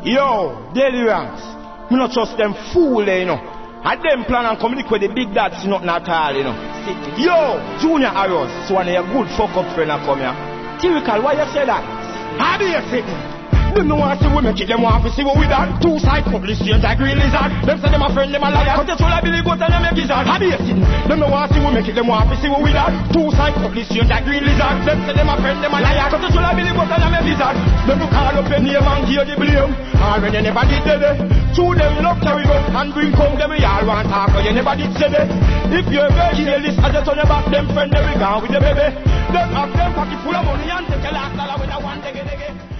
Yo, Daily Ranks. Me not trust them fool, you know. I them plan and come with the big dads, nothing at all, you know. Yo, Junior Arrows, one of your good fuck up friend come here. Typical, why you say that? How do you say it? Them no want to see we make it, them want to see what we done. Two side couple strange like green lizard. Them say them a friend, them a liar. Cut the soul like Billy Goat and them a gizzard. How do you see? Them no want to see we make it, them want to see what we done. Two side couple strange like green lizard. Them say them a friend, them a liar. Cut the soul like Billy Goat and them a gizzard. Them no call up your name and give the blame. All when you never did it. Two them love carry up and bring come them we all want talk, but you never did say it. If you ever hear this, I just turn your back, them friend, they will go with the baby. Them have them pocket full of money and take a last dollar with a one again.